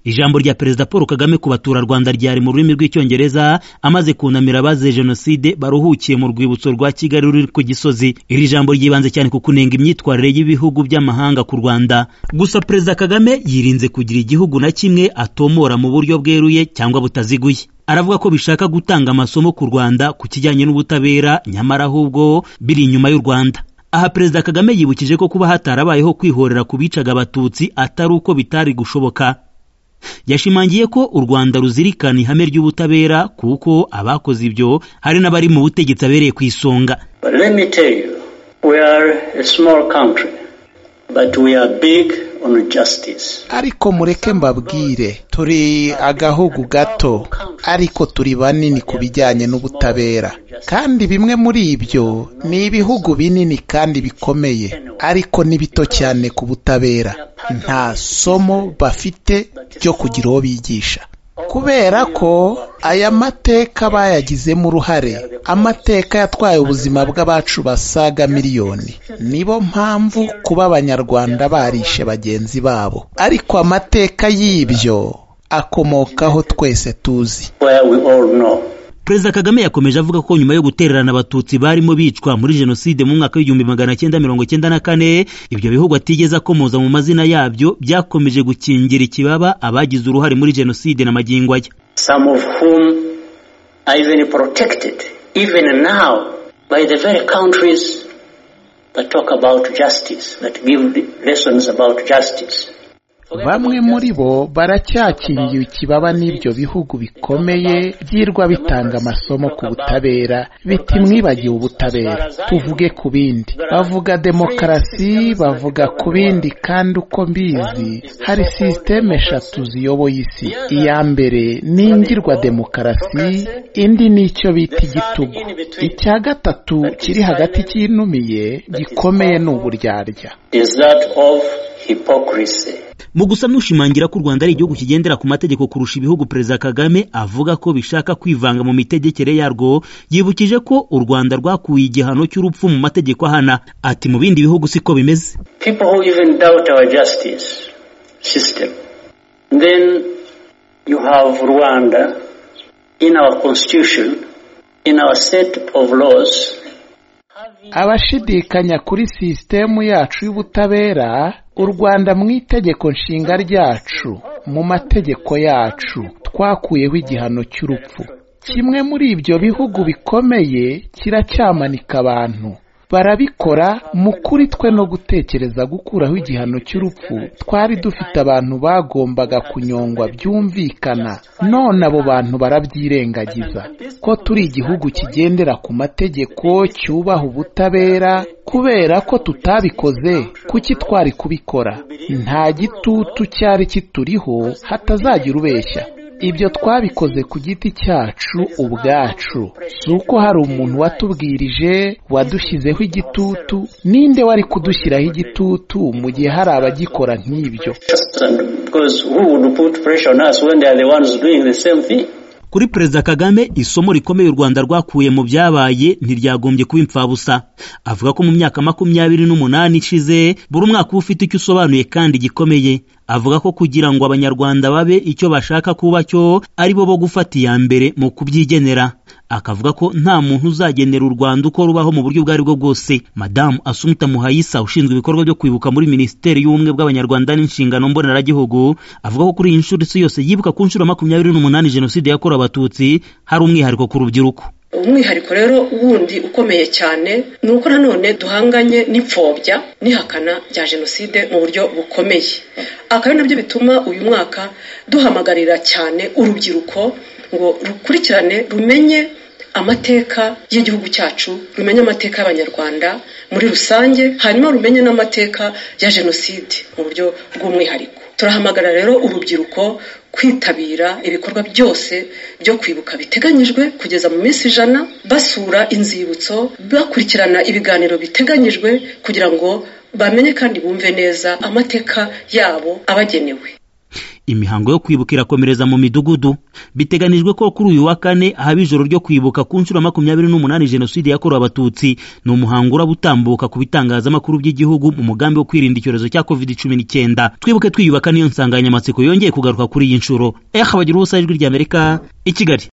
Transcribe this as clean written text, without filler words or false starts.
Ijambo rya Perezida Paul Kagame ku baturarwanda ryari mu rurimi rw'icyongereza amaze kunamira abazize jenoside baruhukiye mu rwibutso rwa Kigali ruri ku Gisozi. Iri jambo ryibanze cyane ku kunenga imyitwarire y'ibihugu by'amahanga ku Rwanda. Gusa Perezida Kagame yirinze kugira igihugu na kimwe atomora mu buryo bweruye cyangwa butaziguye. Aravuga ko bishaka gutanga amasomo ku Rwanda ku kijyanye n'ubutabera, nyamara ahubwo biri inyuma y'u Rwanda. Aha Perezida Kagame yibukije ko kuba hatarabayeho kwihorera ku bicaga abatutsi atari uko bitari gushoboka. Yashimangiye ko u Rwanda ruzirikana ihame ry'ubutabera kuko abakoze ibyo hari n'abari mu butegetsi abereye ku isonga. But let me tell you, we are a small country, but we are big on justice. Ariko mureke mbabwire, turi agahugu gato ariko turi banini ku bijyanye n'ubutabera, kandi bimwe muri ibyo ni ibihugu binini kandi bikomeye ariko ni bito cyane ku butabera. Nta somo bafite ryo kugira uwo bigisha, kubera ko aya mateka bayagizemo uruhare. Amateka yatwaye ubuzima bw'abacu basaga miliyoni. Nibo mpamvu kuba abanyarwanda barishe bagenzi babo, ariko amateka y'ibyo akomokaho twese tuzi. Perezida Kagame yakomeje avuga ko nyuma yo gutererana abatutsi barimo bicwa muri jenoside mu mwaka w'1994 ibyo bihugu atigeze akomoza mu mazina yabyo byakomeje gukingira ikibaba abagize uruhare muri jenoside na magingo aya. Some of whom are even protected even now by the very countries that talk about justice, that give lessons about justice. Bamwe muri bo baracyakingiwe ikibaba n'ibyo bihugu bikomeye byirwa bitanga amasomo ku butabera, biti mwibagiwe ubutabera. Tuvuge ku bindi, bavuga demokarasi, bavuga ku bindi, kandi uko mbizi hari systeme 3 ziyoboye isi. Iya mbere ni ingirwa demokarasi, indi ni icyo bita igitugu, icya gatatu kiri hagati cy'inumiye gikomeye n'uburyarya. Is that of hypocrisy. Mu gusa n'ushimangira ko u Rwanda ari igihugu kigendera ku mategeko kurusha ibihugu, Perezida Kagame avuga ko bishaka kwivanga mu mitegekere yarwo. Yibukije ko u Rwanda rwakuye igihano cy'urupfu mu mategeko ahana. Ati mu bindi bihugu siko bimeze. People who even doubt our justice system. Then you have Rwanda in our constitution, in our set of laws. Abashidikanya kuri systemu yacu y'ubutabera, u Rwanda mu itegeko nshinga ryacu, mu mategeko yacu twakuyeho igihano cy'urupfu. Kimwe muri ibyo bihugu bikomeye kiracyamanika abantu. Barabikora mu kuri twe no gutekereza gukuraho igihano cy'urupfu. Twari dufite abantu bagombaga kunyongwa byumvikana, none abo bantu barabyirengagiza. Ko turi igihugu kigendera ku mategeko, cyubaha ubutabera, kubera ko tutabikoze, kuki twari kubikora? Nta gitutu cyari kituriho hatazagira ubeshya. Ibyo twabikoze ku giti cyacu ubwacu, si uko hari umuntu watubwirije wadushyizeho igitutu. Ninde wari kudushyiraho igitutu mu gihe hari abagikora nk'ibyo? Kuri Perezida Kagame, isomo rikomeye u Rwanda rwakuye mu byabaye ntiryagombye kuba impfabusa. Avuga ko mu myaka 28 ishize buri mwaka uba ufite icyo usobanuye kandi gikomeye. Avuga ko kugira ngo abanyarwanda babe icyo bashaka kuba cyo ari bo gufata iya mbere mu kubyigenera. Akavuga ko nta muntu uzagenera u Rwanda uko rubaho mu buryo bwari bwo bwose. Madamu Assumpta Muhayisa ushinzwe ibikorwa byo kwibuka muri Minisiteri y'Ubumwe bw'Abanyarwanda n'Inshingano Mboneragihugu, avuga ko kuri iyi nshuro isi yose yibuka ku nshuro 28 jenoside yakorewe abatutsi hari umwihariko ku rubyiruko. Umwihariko rero wundi ukomeye cyane ni uko nanone duhanganye n'ipfobya n'ihakana rya jenoside mu buryo bukomeye. Akaba nabyo bituma uyu mwaka duhamagarira cyane urubyiruko ngo rukurikirane, rumenye amateka y'igihugu cyacu, rumenye amateka y'Abanyarwanda muri rusange, hanyuma rumenye n'amateka ya jenoside mu buryo bw'umwihariko. Turahamagara rero urubyiruko kwitabira ibikorwa byose byo kwibuka biteganyijwe kugeza mu minsi 100, basura inzibutso, bakurikirana ibiganiro biteganyijwe kugira ngo bamenye kandi bumve neza amateka yabo abagenewe. imihango yo kwibuka irakomereza mu midugudu. Biteganijwe ko kuri uyu wa kane haba ijoro ryo kwibuka ku nshuro 28 jenoside yakorewe abatutsi. Ni umuhango urabutambuka ku bitangazamakuru by'igihugu mu mugambi wo kwirinda icyorezo cya COVID-19. Twibuke twiyubaka niyo nsanganyamatsiko yongeye kugaruka kuri iyi nshuro. Bagira ubusa ijwi ry'Amerika i Kigali.